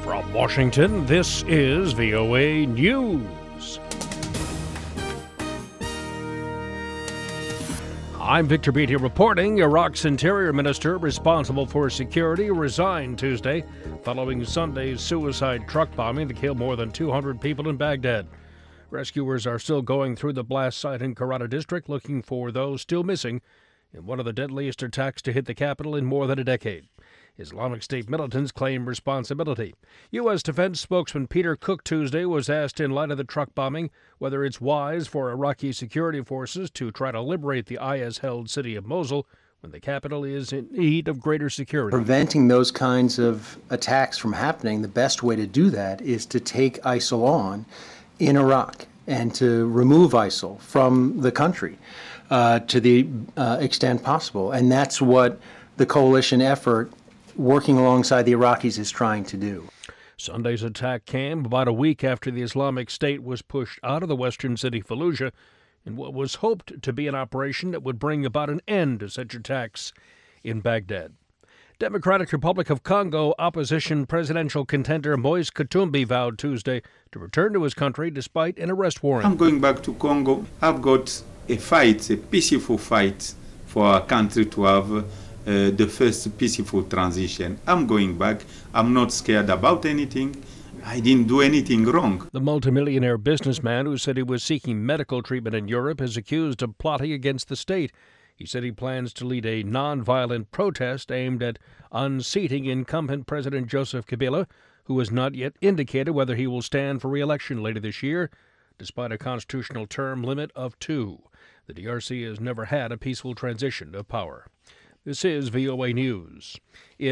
From Washington, this is VOA News. I'm Victor Beatty reporting. Iraq's interior minister responsible for security resigned Tuesday following Sunday's suicide truck bombing that killed more than 200 people in Baghdad. Rescuers are still going through the blast site in Karata district looking for those still missing in one of the deadliest attacks to hit the capital in more than a decade. Islamic State militants claim responsibility. U.S. Defense spokesman Peter Cook Tuesday was asked in light of the truck bombing whether it's wise for Iraqi security forces to try to liberate the IS-held city of Mosul when the capital is in need of greater security. Preventing those kinds of attacks from happening, the best way to do that is to take ISIL on in Iraq and to remove ISIL from the country to the extent possible. And that's what the coalition effort working alongside the Iraqis is trying to do. Sunday's attack came about a week after the Islamic State was pushed out of the western city Fallujah in what was hoped to be an operation that would bring about an end to such attacks in Baghdad. Democratic Republic of Congo opposition presidential contender Moise Katumbi vowed Tuesday to return to his country despite an arrest warrant. I'm going back to Congo. I've got a peaceful fight for our country to have the first peaceful transition. I'm going back. I'm not scared about anything. I didn't do anything wrong. The multimillionaire businessman who said he was seeking medical treatment in Europe is accused of plotting against the state. He said he plans to lead a nonviolent protest aimed at unseating incumbent President Joseph Kabila, who has not yet indicated whether he will stand for re-election later this year, despite a constitutional term limit of 2. The DRC has never had a peaceful transition of power. This is VOA News.